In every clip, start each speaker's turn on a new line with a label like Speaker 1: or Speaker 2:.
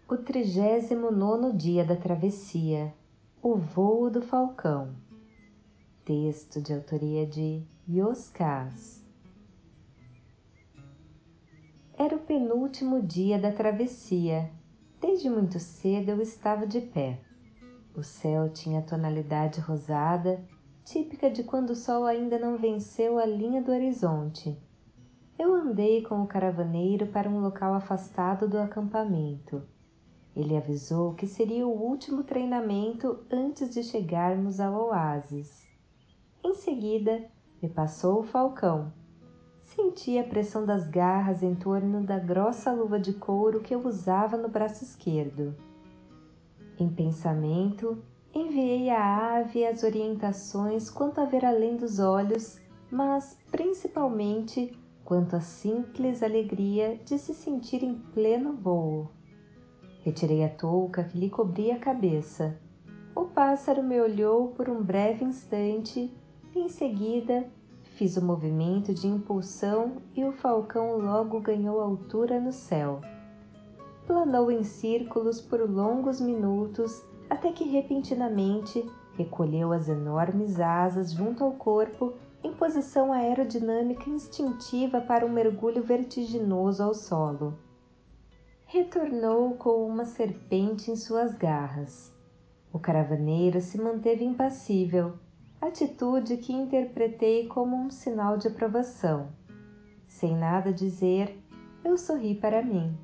Speaker 1: O 39º dia da travessia, o voo do falcão. Texto de autoria de Yoskaz. Era o penúltimo dia da travessia. Desde muito cedo eu estava de pé. O céu tinha a tonalidade rosada, típica de quando o sol ainda não venceu a linha do horizonte. Eu andei com o caravaneiro para um local afastado do acampamento. Ele avisou que seria o último treinamento antes de chegarmos ao oásis. Em seguida, me passou o falcão. Senti a pressão das garras em torno da grossa luva de couro que eu usava no braço esquerdo. Em pensamento, enviei à ave as orientações quanto a ver além dos olhos, mas, principalmente, quanto à simples alegria de se sentir em pleno voo. Retirei a touca que lhe cobria a cabeça. O pássaro me olhou por um breve instante e, em seguida, fiz o movimento de impulsão e o falcão logo ganhou altura no céu. Planou em círculos por longos minutos até que repentinamente recolheu as enormes asas junto ao corpo em posição aerodinâmica instintiva para um mergulho vertiginoso ao solo. Retornou com uma serpente em suas garras. O caravaneiro se manteve impassível, atitude que interpretei como um sinal de aprovação. Sem nada dizer, eu sorri para mim.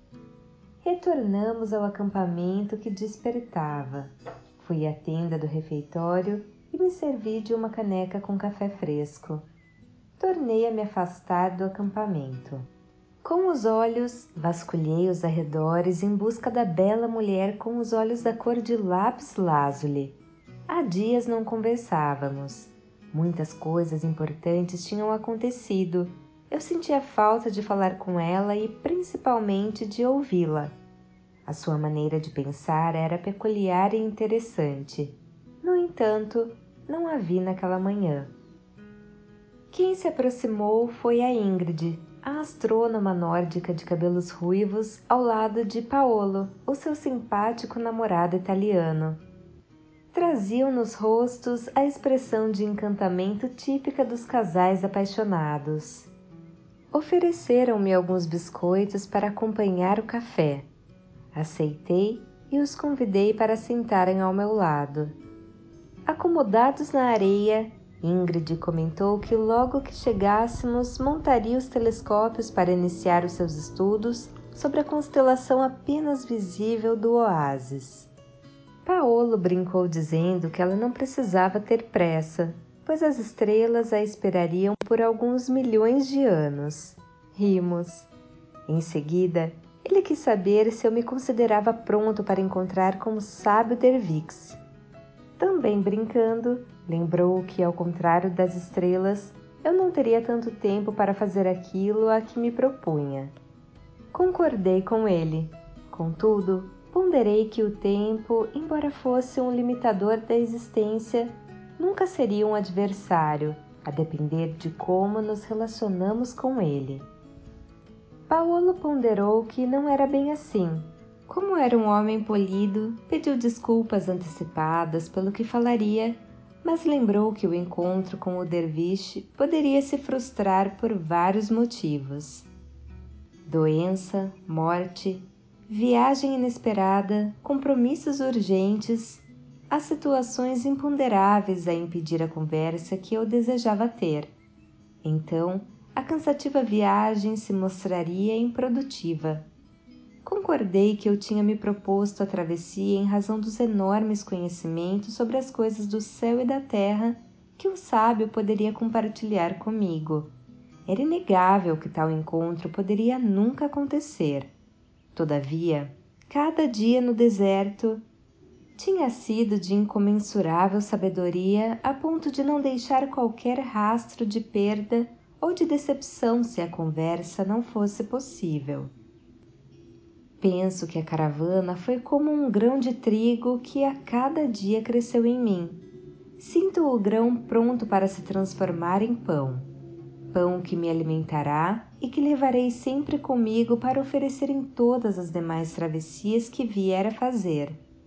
Speaker 1: Retornamos ao acampamento que despertava. Fui à tenda do refeitório e me servi de uma caneca com café fresco. Tornei a me afastar do acampamento. Com os olhos, vasculhei os arredores em busca da bela mulher com os olhos da cor de lápis lazuli. Há dias não conversávamos. Muitas coisas importantes tinham acontecido. Eu sentia falta de falar com ela e, principalmente, de ouvi-la. A sua maneira de pensar era peculiar e interessante. No entanto, não a vi naquela manhã. Quem se aproximou foi a Ingrid, a astrônoma nórdica de cabelos ruivos, ao lado de Paolo, o seu simpático namorado italiano. Traziam nos rostos a expressão de encantamento típica dos casais apaixonados. Ofereceram-me alguns biscoitos para acompanhar o café. Aceitei e os convidei para sentarem ao meu lado. Acomodados na areia, Ingrid comentou que logo que chegássemos montaria os telescópios para iniciar os seus estudos sobre a constelação apenas visível do oásis. Paolo brincou dizendo que ela não precisava ter pressa, pois as estrelas a esperariam por alguns milhões de anos. Rimos. Em seguida, ele quis saber se eu me considerava pronto para encontrar com o sábio Dervix. Também brincando, lembrou que, ao contrário das estrelas, eu não teria tanto tempo para fazer aquilo a que me propunha. Concordei com ele. Contudo, ponderei que o tempo, embora fosse um limitador da existência, nunca seria um adversário, a depender de como nos relacionamos com ele. Paolo ponderou que não era bem assim. Como era um homem polido, pediu desculpas antecipadas pelo que falaria, mas lembrou que o encontro com o derviche poderia se frustrar por vários motivos. Doença, morte, viagem inesperada, compromissos urgentes, as situações imponderáveis a impedir a conversa que eu desejava ter. Então, a cansativa viagem se mostraria improdutiva. Concordei que eu tinha me proposto a travessia em razão dos enormes conhecimentos sobre as coisas do céu e da terra que o sábio poderia compartilhar comigo. Era inegável que tal encontro poderia nunca acontecer. Todavia, cada dia no deserto tinha sido de incomensurável sabedoria a ponto de não deixar qualquer rastro de perda ou de decepção se a conversa não fosse possível. Penso que a caravana foi como um grão de trigo que a cada dia cresceu em mim. Sinto o grão pronto para se transformar em pão. Pão que me alimentará e que levarei sempre comigo para oferecer em todas as demais travessias que vier a fazer.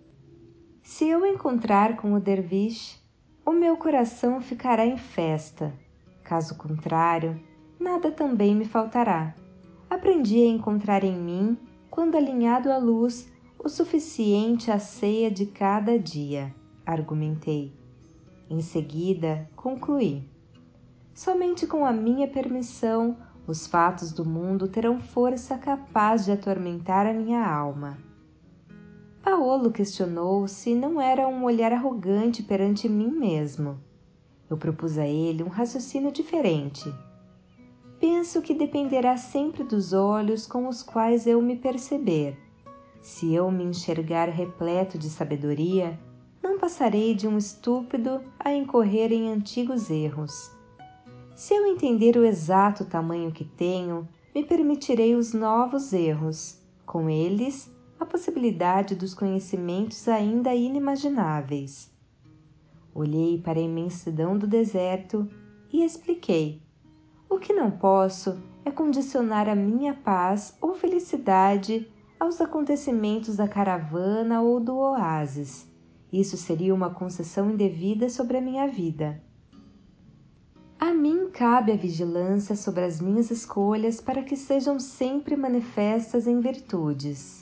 Speaker 1: Se eu encontrar com o derviche, o meu coração ficará em festa. Caso contrário, nada também me faltará. Aprendi a encontrar em mim, quando alinhado à luz, o suficiente à ceia de cada dia, argumentei. Em seguida, concluí. Somente com a minha permissão, os fatos do mundo terão força capaz de atormentar a minha alma. Paolo questionou se não era um olhar arrogante perante mim mesmo. Eu propus a ele um raciocínio diferente. Penso que dependerá sempre dos olhos com os quais eu me perceber. Se eu me enxergar repleto de sabedoria, não passarei de um estúpido a incorrer em antigos erros. Se eu entender o exato tamanho que tenho, me permitirei os novos erros, com eles a possibilidade dos conhecimentos ainda inimagináveis. Olhei para a imensidão do deserto e expliquei. O que não posso é condicionar a minha paz ou felicidade aos acontecimentos da caravana ou do oásis. Isso seria uma concessão indevida sobre a minha vida. A mim cabe a vigilância sobre as minhas escolhas para que sejam sempre manifestas em virtudes.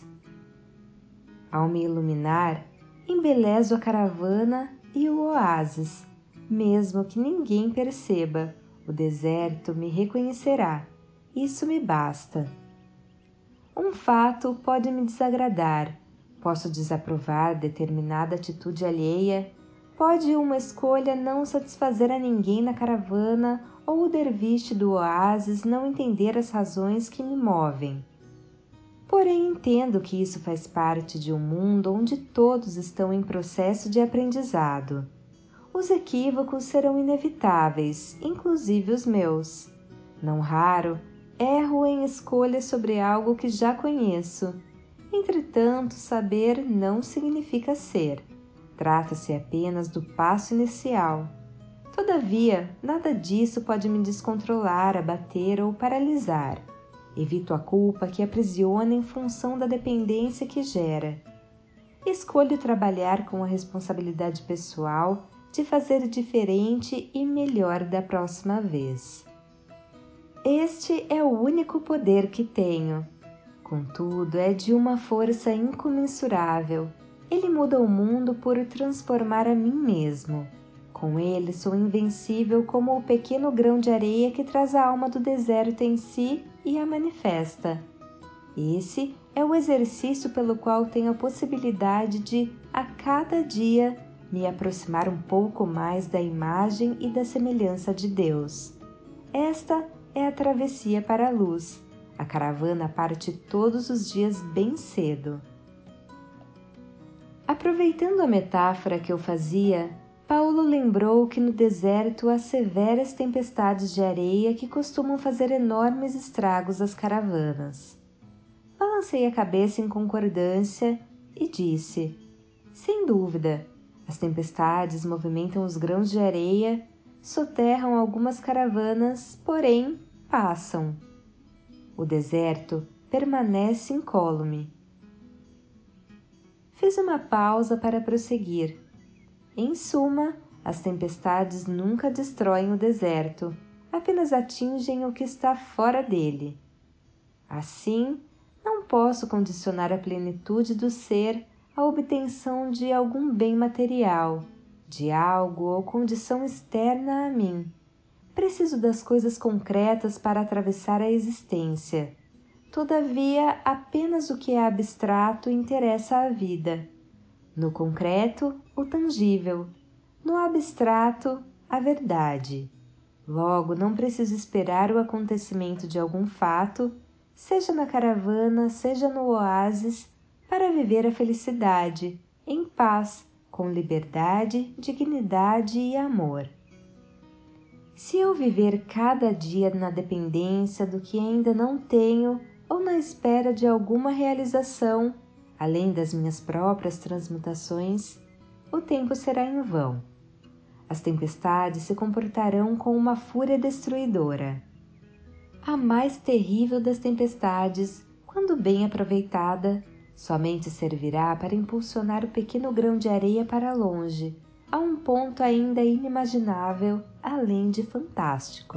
Speaker 1: Ao me iluminar, embelezo a caravana e o oásis, mesmo que ninguém perceba. O deserto me reconhecerá. Isso me basta. Um fato pode me desagradar. Posso desaprovar determinada atitude alheia. Pode uma escolha não satisfazer a ninguém na caravana ou o derviche do oásis não entender as razões que me movem. Porém, entendo que isso faz parte de um mundo onde todos estão em processo de aprendizado. Os equívocos serão inevitáveis, inclusive os meus. Não raro, erro em escolhas sobre algo que já conheço. Entretanto, saber não significa ser. Trata-se apenas do passo inicial. Todavia, nada disso pode me descontrolar, abater ou paralisar. Evito a culpa que aprisiona em função da dependência que gera. Escolho trabalhar com a responsabilidade pessoal de fazer diferente e melhor da próxima vez. Este é o único poder que tenho. Contudo, é de uma força incomensurável. Ele muda o mundo por transformar a mim mesmo. Com ele sou invencível como o pequeno grão de areia que traz a alma do deserto em si e a manifesta. Esse é o exercício pelo qual tenho a possibilidade de, a cada dia, me aproximar um pouco mais da imagem e da semelhança de Deus. Esta é a travessia para a luz. A caravana parte todos os dias bem cedo. Aproveitando a metáfora que eu fazia, Paulo lembrou que no deserto há severas tempestades de areia que costumam fazer enormes estragos às caravanas. Balancei a cabeça em concordância e disse: sem dúvida, as tempestades movimentam os grãos de areia, soterram algumas caravanas, porém passam. O deserto permanece incólume. Fiz uma pausa para prosseguir. Em suma, as tempestades nunca destroem o deserto, apenas atingem o que está fora dele. Assim, não posso condicionar a plenitude do ser à obtenção de algum bem material, de algo ou condição externa a mim. Preciso das coisas concretas para atravessar a existência. Todavia, apenas o que é abstrato interessa à vida. No concreto, o tangível. No abstrato, a verdade. Logo, não preciso esperar o acontecimento de algum fato, seja na caravana, seja no oásis, para viver a felicidade, em paz, com liberdade, dignidade e amor. Se eu viver cada dia na dependência do que ainda não tenho ou na espera de alguma realização, além das minhas próprias transmutações, o tempo será em vão. As tempestades se comportarão com uma fúria destruidora. A mais terrível das tempestades, quando bem aproveitada, somente servirá para impulsionar o pequeno grão de areia para longe, a um ponto ainda inimaginável, além de fantástico.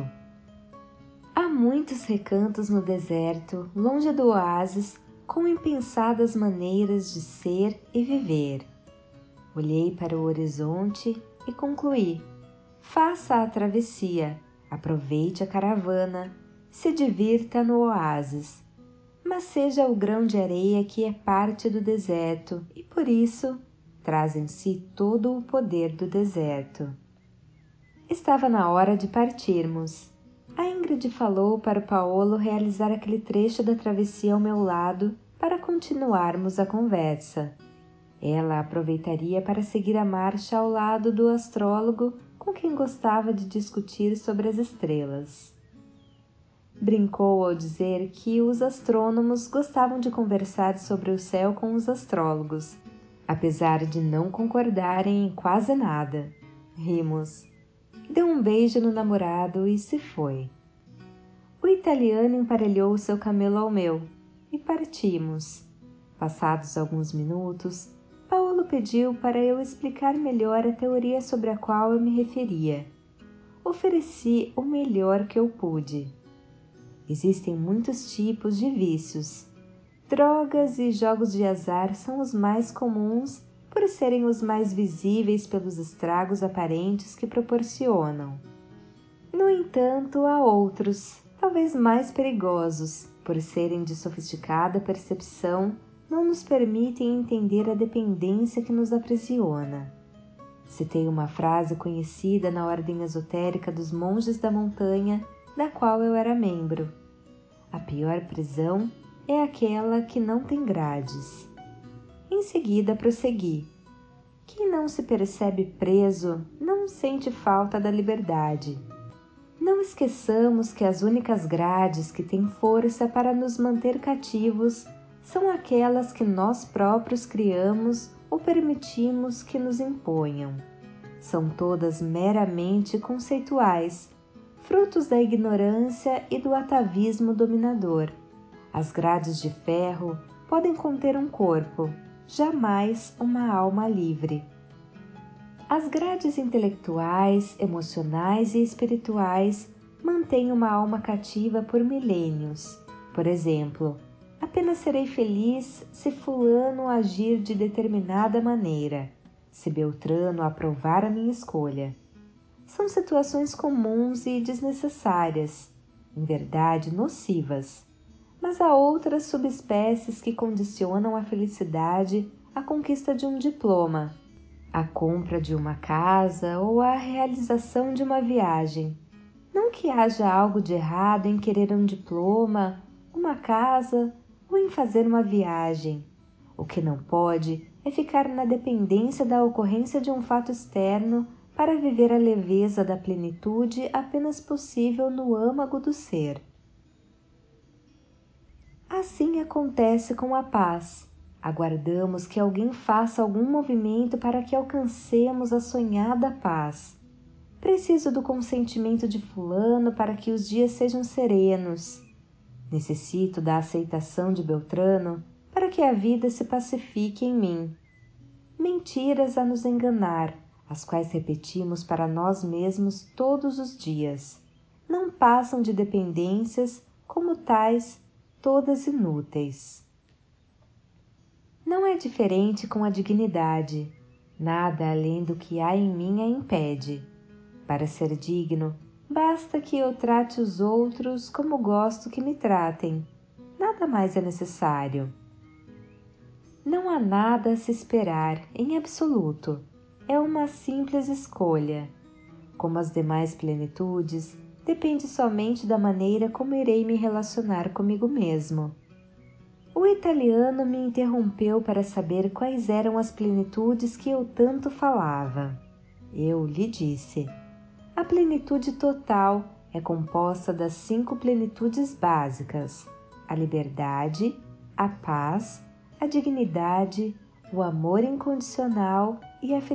Speaker 1: Há muitos recantos no deserto, longe do oásis, com impensadas maneiras de ser e viver. Olhei para o horizonte e concluí: faça a travessia, aproveite a caravana, se divirta no oásis, mas seja o grão de areia que é parte do deserto e, por isso, traz em si todo o poder do deserto. Estava na hora de partirmos. A Ingrid falou para o Paolo realizar aquele trecho da travessia ao meu lado para continuarmos a conversa. Ela aproveitaria para seguir a marcha ao lado do astrólogo com quem gostava de discutir sobre as estrelas. Brincou ao dizer que os astrônomos gostavam de conversar sobre o céu com os astrólogos, apesar de não concordarem em quase nada. Rimos. Deu um beijo no namorado e se foi. O italiano emparelhou o seu camelo ao meu e partimos. Passados alguns minutos, Paolo pediu para eu explicar melhor a teoria sobre a qual eu me referia. Ofereci o melhor que eu pude. Existem muitos tipos de vícios. Drogas e jogos de azar são os mais comuns por serem os mais visíveis pelos estragos aparentes que proporcionam. No entanto, há outros, talvez mais perigosos, por serem de sofisticada percepção, não nos permitem entender a dependência que nos aprisiona. Citei uma frase conhecida na ordem esotérica dos monges da montanha, da qual eu era membro. A pior prisão é aquela que não tem grades. Em seguida prossegui. Quem não se percebe preso não sente falta da liberdade. Não esqueçamos que as únicas grades que têm força para nos manter cativos são aquelas que nós próprios criamos ou permitimos que nos imponham. São todas meramente conceituais, frutos da ignorância e do atavismo dominador. As grades de ferro podem conter um corpo, jamais uma alma livre. As grades intelectuais, emocionais e espirituais mantêm uma alma cativa por milênios. Por exemplo, apenas serei feliz se fulano agir de determinada maneira, se Beltrano aprovar a minha escolha. São situações comuns e desnecessárias, em verdade nocivas, mas há outras subespécies que condicionam a felicidade à conquista de um diploma, a compra de uma casa ou a realização de uma viagem. Não que haja algo de errado em querer um diploma, uma casa ou em fazer uma viagem. O que não pode é ficar na dependência da ocorrência de um fato externo para viver a leveza da plenitude apenas possível no âmago do ser. Assim acontece com a paz. Aguardamos que alguém faça algum movimento para que alcancemos a sonhada paz. Preciso do consentimento de fulano para que os dias sejam serenos. Necessito da aceitação de Beltrano para que a vida se pacifique em mim. Mentiras a nos enganar, as quais repetimos para nós mesmos todos os dias. Não passam de dependências, como tais, todas inúteis. Não é diferente com a dignidade. Nada além do que há em mim a impede. Para ser digno, basta que eu trate os outros como gosto que me tratem. Nada mais é necessário. Não há nada a se esperar, em absoluto. É uma simples escolha. Como as demais plenitudes, depende somente da maneira como irei me relacionar comigo mesmo. O italiano me interrompeu para saber quais eram as plenitudes que eu tanto falava. Eu lhe disse: a plenitude total é composta das 5 plenitudes básicas: a liberdade, a paz, a dignidade, o amor incondicional e a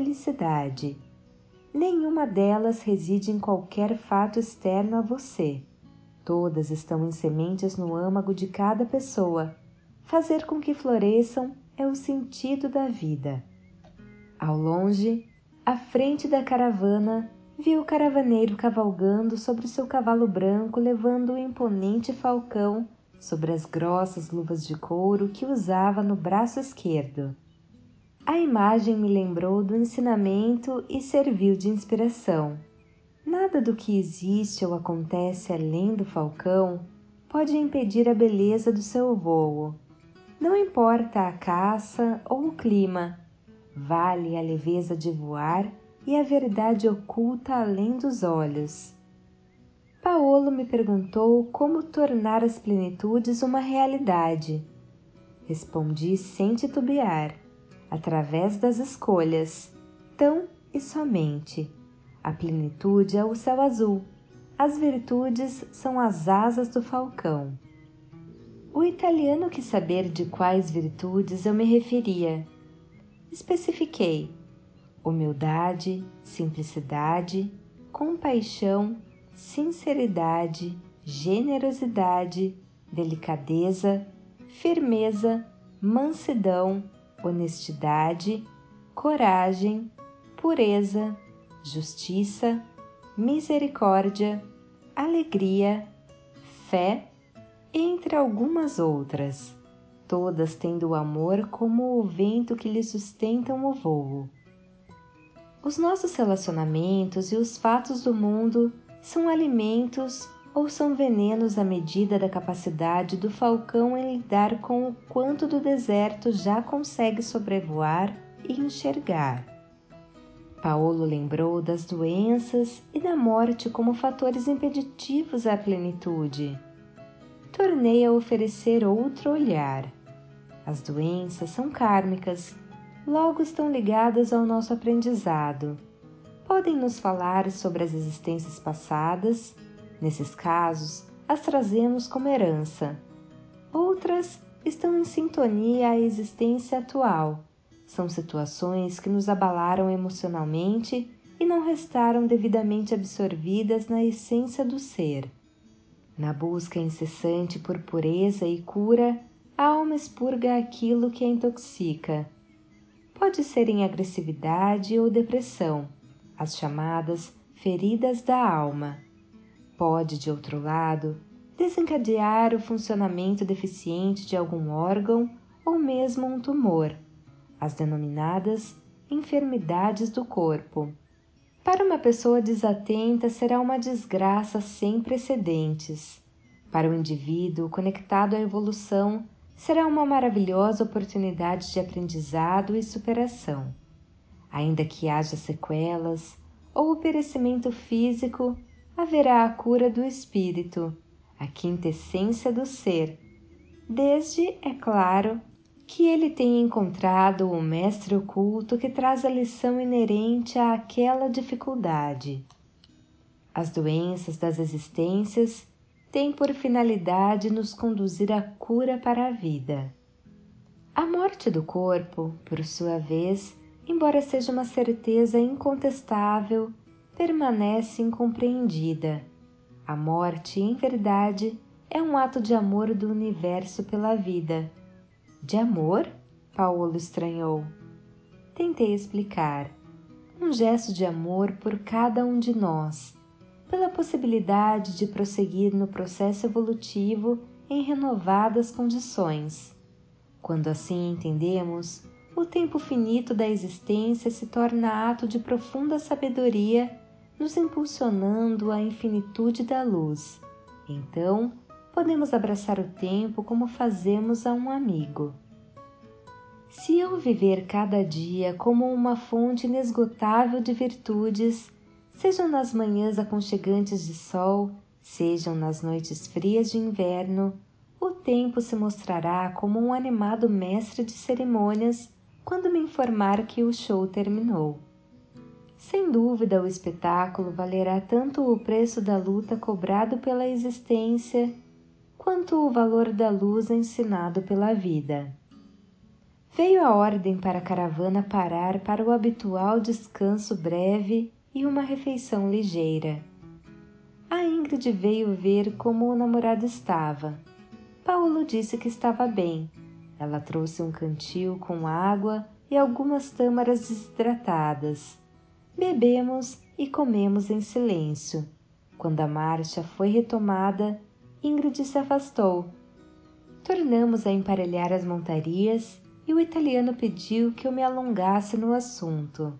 Speaker 1: felicidade. Nenhuma delas reside em qualquer fato externo a você. Todas estão em sementes no âmago de cada pessoa. Fazer com que floresçam é o sentido da vida. Ao longe, à frente da caravana, vi o caravaneiro cavalgando sobre seu cavalo branco, levando o imponente falcão sobre as grossas luvas de couro que usava no braço esquerdo. A imagem me lembrou do ensinamento e serviu de inspiração. Nada do que existe ou acontece além do falcão pode impedir a beleza do seu vôo. Não importa a caça ou o clima, vale a leveza de voar e a verdade oculta além dos olhos. Paolo me perguntou como tornar as plenitudes uma realidade. Respondi sem titubear, através das escolhas, tão e somente. A plenitude é o céu azul, as virtudes são as asas do falcão. O italiano quis saber de quais virtudes eu me referia. Especifiquei: humildade, simplicidade, compaixão, sinceridade, generosidade, delicadeza, firmeza, mansidão, honestidade, coragem, pureza, justiça, misericórdia, alegria, fé, entre algumas outras, todas tendo o amor como o vento que lhe sustentam o vôo. Os nossos relacionamentos e os fatos do mundo são alimentos ou são venenos à medida da capacidade do falcão em lidar com o quanto do deserto já consegue sobrevoar e enxergar. Paolo lembrou das doenças e da morte como fatores impeditivos à plenitude. Tornei a oferecer outro olhar. As doenças são kármicas, logo estão ligadas ao nosso aprendizado. Podem nos falar sobre as existências passadas. Nesses casos, as trazemos como herança. Outras estão em sintonia à existência atual. São situações que nos abalaram emocionalmente e não restaram devidamente absorvidas na essência do ser. Na busca incessante por pureza e cura, a alma expurga aquilo que a intoxica. Pode ser em agressividade ou depressão, as chamadas feridas da alma. Pode, de outro lado, desencadear o funcionamento deficiente de algum órgão ou mesmo um tumor, as denominadas enfermidades do corpo. Para uma pessoa desatenta, será uma desgraça sem precedentes. Para o indivíduo conectado à evolução, será uma maravilhosa oportunidade de aprendizado e superação. Ainda que haja sequelas ou o perecimento físico, haverá a cura do espírito, a quintessência do ser, desde, é claro, que ele tenha encontrado o mestre oculto que traz a lição inerente àquela dificuldade. As doenças das existências têm por finalidade nos conduzir à cura para a vida. A morte do corpo, por sua vez, embora seja uma certeza incontestável, permanece incompreendida. A morte, em verdade, é um ato de amor do universo pela vida. De amor? Paolo estranhou. Tentei explicar. Um gesto de amor por cada um de nós, pela possibilidade de prosseguir no processo evolutivo em renovadas condições. Quando assim entendemos, o tempo finito da existência se torna ato de profunda sabedoria, nos impulsionando à infinitude da luz. Então, podemos abraçar o tempo como fazemos a um amigo. Se eu viver cada dia como uma fonte inesgotável de virtudes, sejam nas manhãs aconchegantes de sol, sejam nas noites frias de inverno, o tempo se mostrará como um animado mestre de cerimônias quando me informar que o show terminou. Sem dúvida, o espetáculo valerá tanto o preço da luta cobrado pela existência, quanto o valor da luz ensinado pela vida. Veio a ordem para a caravana parar para o habitual descanso breve e uma refeição ligeira. A Ingrid veio ver como o namorado estava. Paulo disse que estava bem. Ela trouxe um cantil com água e algumas tâmaras desidratadas. Bebemos e comemos em silêncio. Quando a marcha foi retomada, Ingrid se afastou. Tornamos a emparelhar as montarias e o italiano pediu que eu me alongasse no assunto.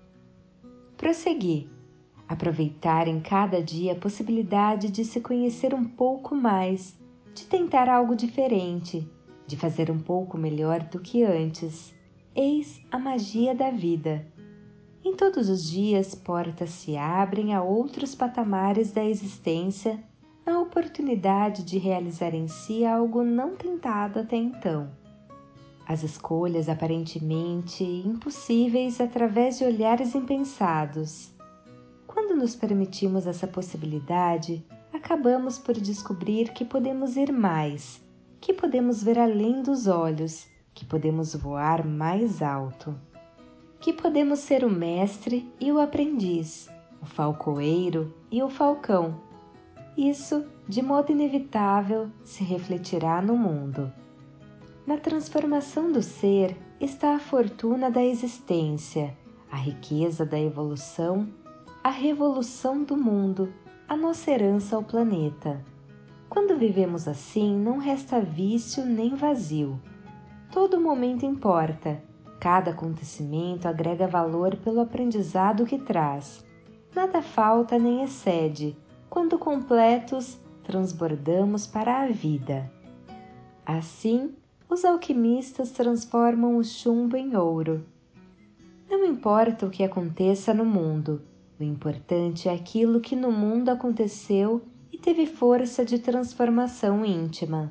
Speaker 1: Prossegui. Aproveitar em cada dia a possibilidade de se conhecer um pouco mais, de tentar algo diferente, de fazer um pouco melhor do que antes. Eis a magia da vida. Em todos os dias, portas se abrem a outros patamares da existência, na oportunidade de realizar em si algo não tentado até então. As escolhas aparentemente impossíveis através de olhares impensados. Quando nos permitimos essa possibilidade, acabamos por descobrir que podemos ir mais, que podemos ver além dos olhos, que podemos voar mais alto, que podemos ser o mestre e o aprendiz, o falcoeiro e o falcão. Isso, de modo inevitável, se refletirá no mundo. Na transformação do ser está a fortuna da existência, a riqueza da evolução, a revolução do mundo, a nossa herança ao planeta. Quando vivemos assim, não resta vício nem vazio. Todo momento importa, cada acontecimento agrega valor pelo aprendizado que traz. Nada falta nem excede, quando completos, transbordamos para a vida. Assim, os alquimistas transformam o chumbo em ouro. Não importa o que aconteça no mundo, o importante é aquilo que no mundo aconteceu e teve força de transformação íntima.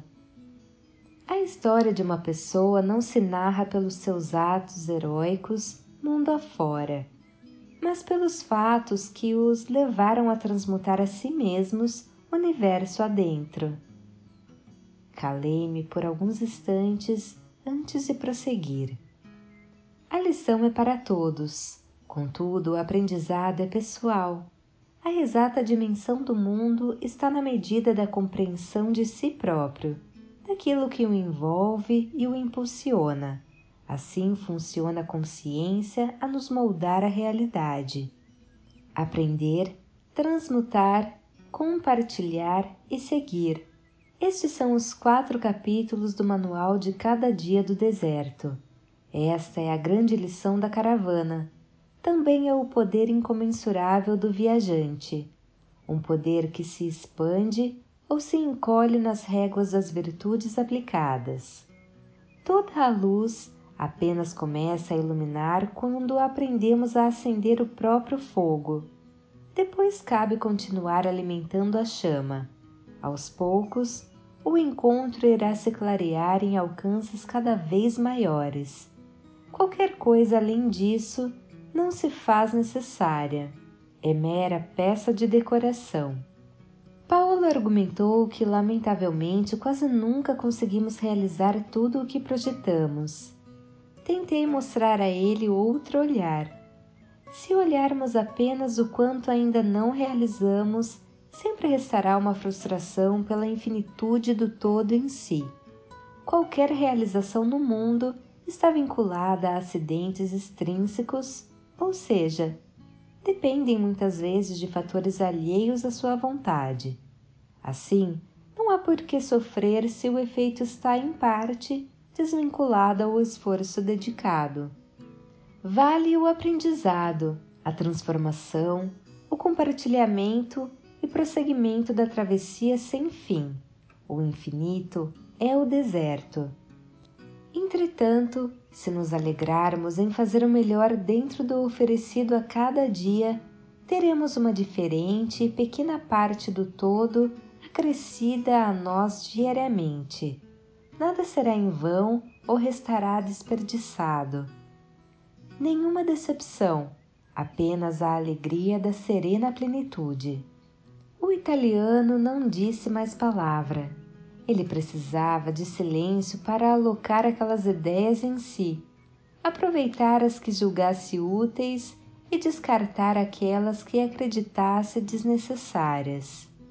Speaker 1: A história de uma pessoa não se narra pelos seus atos heróicos mundo afora, mas pelos fatos que os levaram a transmutar a si mesmos universo adentro. Calei-me por alguns instantes antes de prosseguir. A lição é para todos, contudo o aprendizado é pessoal. A exata dimensão do mundo está na medida da compreensão de si próprio, daquilo que o envolve e o impulsiona. Assim funciona a consciência a nos moldar a realidade. Aprender, transmutar, compartilhar e seguir. Estes são os 4 capítulos do Manual de Cada Dia do Deserto. Esta é a grande lição da caravana. Também é o poder incomensurável do viajante. Um poder que se expande ou se encolhe nas réguas das virtudes aplicadas. Toda a luz apenas começa a iluminar quando aprendemos a acender o próprio fogo. Depois cabe continuar alimentando a chama. Aos poucos, o encontro irá se clarear em alcances cada vez maiores. Qualquer coisa além disso não se faz necessária. É mera peça de decoração. Paulo argumentou que, lamentavelmente, quase nunca conseguimos realizar tudo o que projetamos. Tentei mostrar a ele outro olhar. Se olharmos apenas o quanto ainda não realizamos, sempre restará uma frustração pela infinitude do todo em si. Qualquer realização no mundo está vinculada a acidentes extrínsecos, ou seja, dependem muitas vezes de fatores alheios à sua vontade. Assim, não há por que sofrer se o efeito está, em parte, desvinculado ao esforço dedicado. Vale o aprendizado, a transformação, o compartilhamento e prosseguimento da travessia sem fim. O infinito é o deserto. Entretanto, se nos alegrarmos em fazer o melhor dentro do oferecido a cada dia, teremos uma diferente e pequena parte do todo acrescida a nós diariamente. Nada será em vão ou restará desperdiçado. Nenhuma decepção, apenas a alegria da serena plenitude. O italiano não disse mais palavra. Ele precisava de silêncio para alocar aquelas ideias em si, aproveitar as que julgasse úteis e descartar aquelas que acreditasse desnecessárias.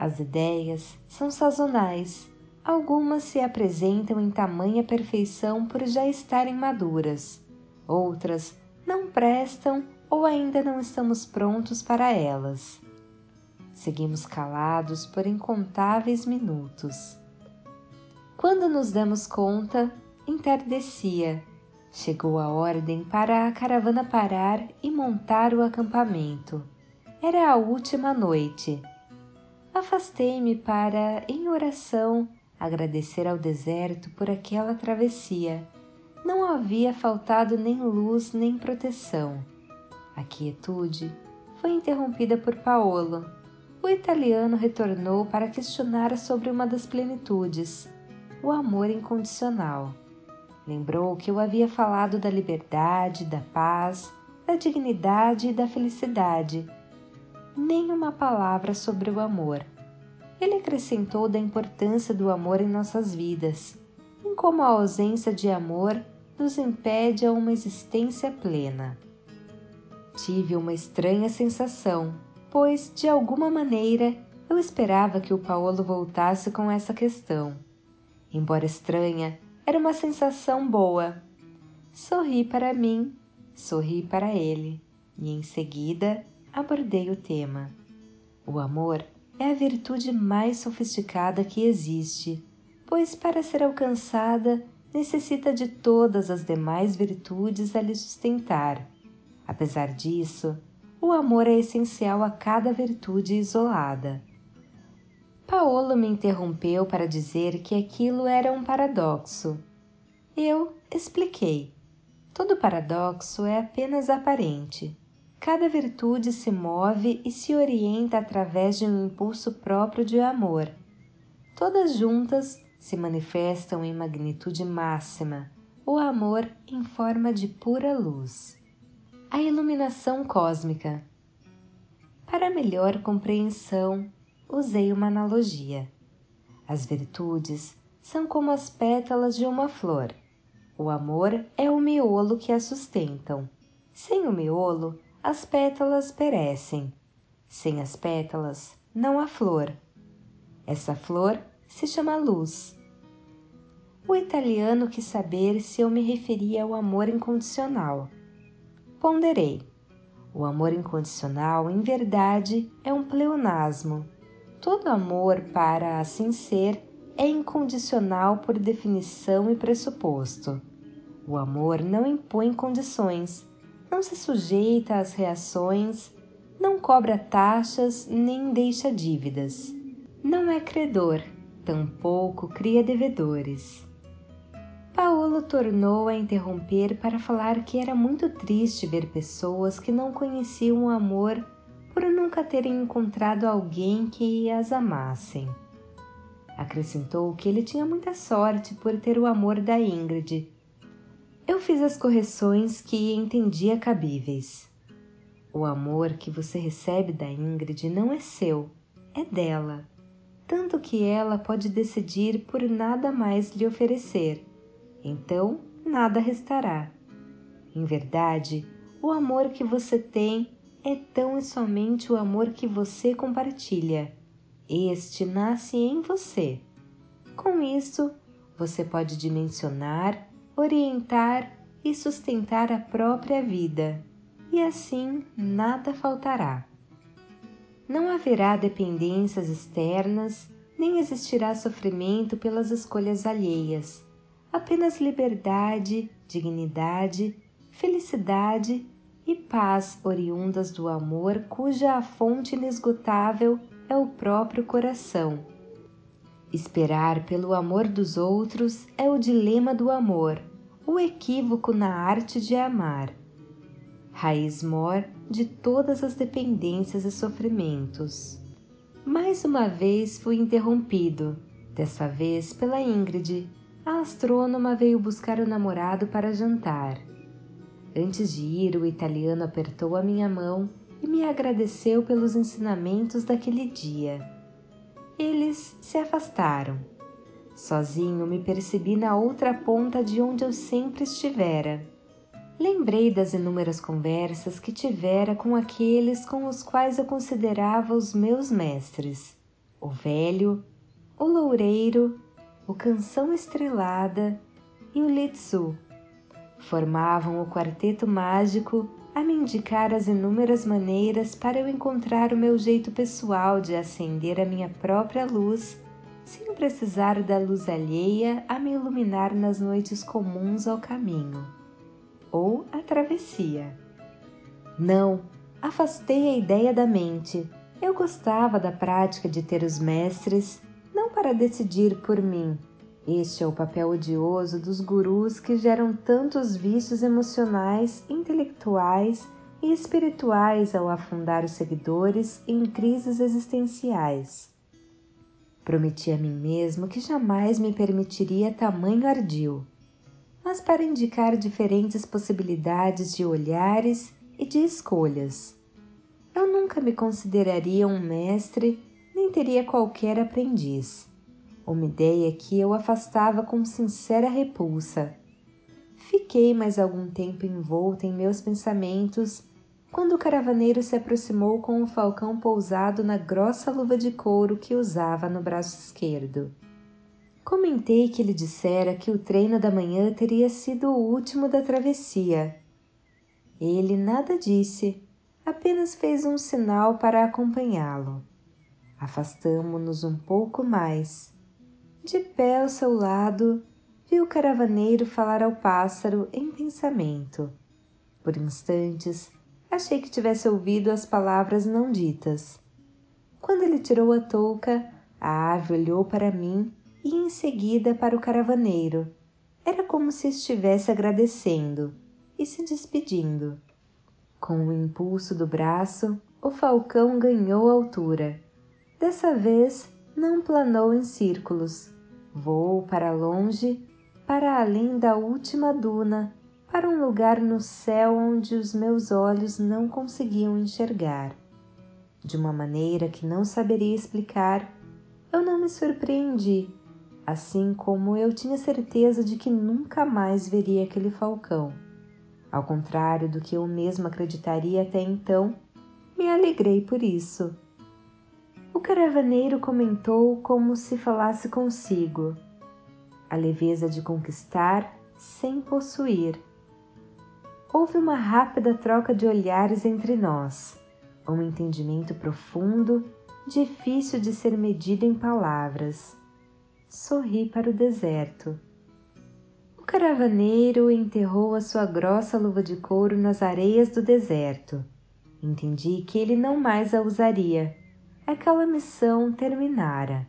Speaker 1: As ideias são sazonais. Algumas se apresentam em tamanha perfeição por já estarem maduras. Outras não prestam ou ainda não estamos prontos para elas. Seguimos calados por incontáveis minutos. Quando nos demos conta, entardecia. Chegou a ordem para a caravana parar e montar o acampamento. Era a última noite. Afastei-me para, em oração, agradecer ao deserto por aquela travessia. Não havia faltado nem luz nem proteção. A quietude foi interrompida por Paolo. O italiano retornou para questionar sobre uma das plenitudes, o amor incondicional. Lembrou que eu havia falado da liberdade, da paz, da dignidade e da felicidade. Nem uma palavra sobre o amor. Ele acrescentou da importância do amor em nossas vidas, em como a ausência de amor nos impede a uma existência plena. Tive uma estranha sensação, pois, de alguma maneira, eu esperava que o Paolo voltasse com essa questão. Embora estranha, era uma sensação boa. Sorri para mim, sorri para ele, e em seguida abordei o tema. O amor é a virtude mais sofisticada que existe, pois para ser alcançada necessita de todas as demais virtudes a lhe sustentar. Apesar disso, o amor é essencial a cada virtude isolada. Paolo me interrompeu para dizer que aquilo era um paradoxo. Eu expliquei. Todo paradoxo é apenas aparente. Cada virtude se move e se orienta através de um impulso próprio de amor. Todas juntas se manifestam em magnitude máxima, o amor em forma de pura luz. A iluminação cósmica. Para melhor compreensão, usei uma analogia. As virtudes são como as pétalas de uma flor. O amor é o miolo que a sustentam. Sem o miolo, as pétalas perecem. Sem as pétalas, não há flor. Essa flor se chama luz. O italiano quis saber se eu me referia ao amor incondicional. Ponderei. O amor incondicional, em verdade, é um pleonasmo. Todo amor, para assim ser, é incondicional por definição e pressuposto. O amor não impõe condições, não se sujeita às reações, não cobra taxas nem deixa dívidas. Não é credor, tampouco cria devedores. Paolo tornou a interromper para falar que era muito triste ver pessoas que não conheciam o amor por nunca terem encontrado alguém que as amassem. Acrescentou que ele tinha muita sorte por ter o amor da Ingrid. Eu fiz as correções que entendia cabíveis. O amor que você recebe da Ingrid não é seu, é dela, tanto que ela pode decidir por nada mais lhe oferecer. Então, nada restará. Em verdade, o amor que você tem é tão e somente o amor que você compartilha. Este nasce em você. Com isso, você pode dimensionar, orientar e sustentar a própria vida, e assim nada faltará. Não haverá dependências externas, nem existirá sofrimento pelas escolhas alheias. Apenas liberdade, dignidade, felicidade e paz oriundas do amor cuja a fonte inesgotável é o próprio coração. Esperar pelo amor dos outros é o dilema do amor, o equívoco na arte de amar. Raiz mor de todas as dependências e sofrimentos. Mais uma vez fui interrompido, dessa vez pela Ingrid. A astrônoma veio buscar o namorado para jantar. Antes de ir, o italiano apertou a minha mão e me agradeceu pelos ensinamentos daquele dia. Eles se afastaram. Sozinho me percebi na outra ponta de onde eu sempre estivera. Lembrei das inúmeras conversas que tivera com aqueles com os quais eu considerava os meus mestres. o velho, o loureiro, o canção estrelada e o Litsu formavam o quarteto mágico a me indicar as inúmeras maneiras para eu encontrar o meu jeito pessoal de acender a minha própria luz, sem precisar da luz alheia a me iluminar nas noites comuns ao caminho, ou à travessia. Não, afastei a ideia da mente. Eu gostava da prática de ter os mestres, não para decidir por mim. Este é o papel odioso dos gurus que geram tantos vícios emocionais, intelectuais e espirituais ao afundar os seguidores em crises existenciais. Prometi a mim mesmo que jamais me permitiria tamanho ardil, mas para indicar diferentes possibilidades de olhares e de escolhas. Eu nunca me consideraria um mestre, nem teria qualquer aprendiz. Uma ideia que eu afastava com sincera repulsa. Fiquei mais algum tempo envolta em meus pensamentos, quando o caravaneiro se aproximou com o falcão pousado na grossa luva de couro que usava no braço esquerdo. Comentei que ele dissera que o treino da manhã teria sido o último da travessia. Ele nada disse, apenas fez um sinal para acompanhá-lo. Afastamo-nos um pouco mais. De pé ao seu lado, vi o caravaneiro falar ao pássaro em pensamento. Por instantes, achei que tivesse ouvido as palavras não ditas. Quando ele tirou a touca, a ave olhou para mim e em seguida para o caravaneiro. Era como se estivesse agradecendo e se despedindo. Com o impulso do braço, o falcão ganhou altura. Dessa vez, não planou em círculos. Voou para longe, para além da última duna, para um lugar no céu onde os meus olhos não conseguiam enxergar. De uma maneira que não saberia explicar, eu não me surpreendi, assim como eu tinha certeza de que nunca mais veria aquele falcão. Ao contrário do que eu mesma acreditaria até então, me alegrei por isso. O caravaneiro comentou como se falasse consigo. A leveza de conquistar sem possuir. Houve uma rápida troca de olhares entre nós, um entendimento profundo, difícil de ser medido em palavras. Sorri para o deserto. O caravaneiro enterrou a sua grossa luva de couro nas areias do deserto. Entendi que ele não mais a usaria. Aquela missão terminara.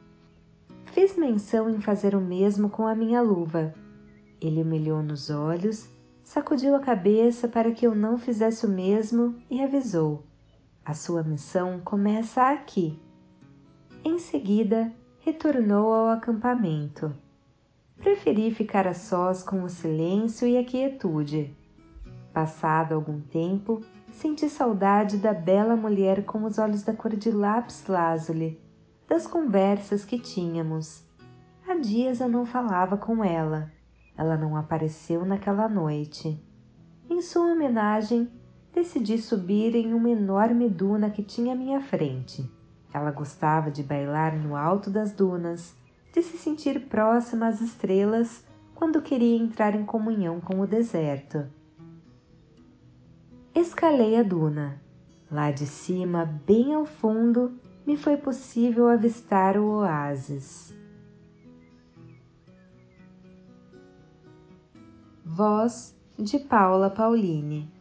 Speaker 1: Fiz menção em fazer o mesmo com a minha luva. Ele me olhou nos olhos, sacudiu a cabeça para que eu não fizesse o mesmo e avisou: a sua missão começa aqui. Em seguida, retornou ao acampamento. Preferi ficar a sós com o silêncio e a quietude. Passado algum tempo, senti saudade da bela mulher com os olhos da cor de lápis lazuli, das conversas que tínhamos. Há dias eu não falava com ela. Ela não apareceu naquela noite. Em sua homenagem, decidi subir em uma enorme duna que tinha à minha frente. Ela gostava de bailar no alto das dunas, de se sentir próxima às estrelas quando queria entrar em comunhão com o deserto. Escalei a duna. Lá de cima, bem ao fundo, me foi possível avistar o oásis. Voz de Paula Pauline.